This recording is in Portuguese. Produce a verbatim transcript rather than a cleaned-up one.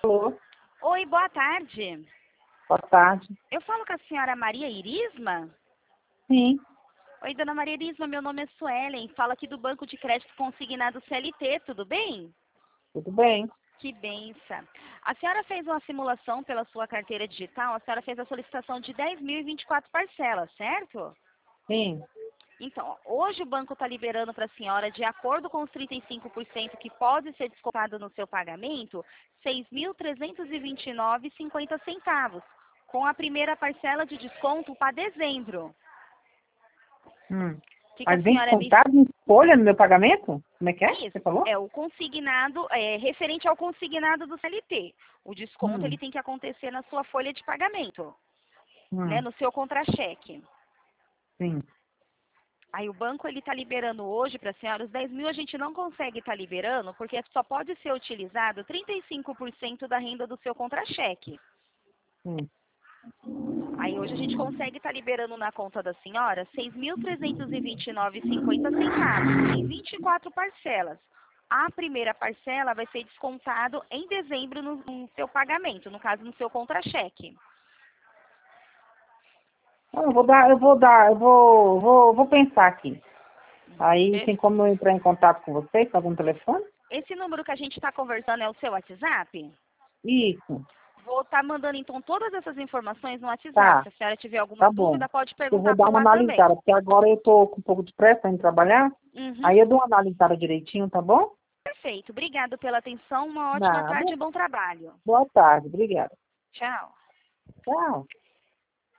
Alô, Oi, boa tarde. boa tarde. Eu falo com a senhora Maria Irisma? Sim, Oi, dona Maria Irisma, meu nome é Suelen, falo aqui do Banco de Crédito Consignado C L T, tudo bem? tudo bem. Que benção. A senhora fez uma simulação pela sua carteira digital, a senhora fez a solicitação de dez mil e vinte e quatro parcelas, certo? Sim. Então, ó, hoje o banco está liberando para a senhora, de acordo com os trinta e cinco por cento que pode ser descontado no seu pagamento, seis mil trezentos e vinte e nove reais e cinquenta centavos, com a primeira parcela de desconto para dezembro. Hum. O que, que a Mas vem senhora me... descontado em folha no meu pagamento? Como é que é? Você Isso, falou? é o consignado, é, referente ao consignado do C L T. O desconto Hum, ele tem que acontecer na sua folha de pagamento, né, hum, no seu contra-cheque. sim. Aí o banco ele está liberando hoje para a senhora, os dez mil a gente não consegue estar liberando, porque só pode ser utilizado trinta e cinco por cento da renda do seu contra-cheque. Hum. Aí hoje a gente consegue estar liberando na conta da senhora seis mil trezentos e vinte e nove reais e cinquenta centavos, em vinte e quatro parcelas. A primeira parcela vai ser descontado em dezembro no, no seu pagamento, no caso no seu contra-cheque. Ah, Eu vou dar, eu vou dar, eu vou, vou, vou pensar aqui. Aí tem como eu entrar em contato com vocês, tá algum telefone? Esse número que a gente está conversando é o seu WhatsApp? Isso, Vou estar mandando então todas essas informações no WhatsApp. tá, Se a senhora tiver alguma tá bom. dúvida, pode Eu vou perguntar dar por uma lá também. analisada, porque agora eu tô com um pouco de pressa em trabalhar. Uhum. Aí eu dou uma analisada direitinho, tá bom? Perfeito. Obrigado pela atenção. Uma ótima Nada. tarde e bom trabalho. Boa tarde, obrigada. Tchau. Tchau.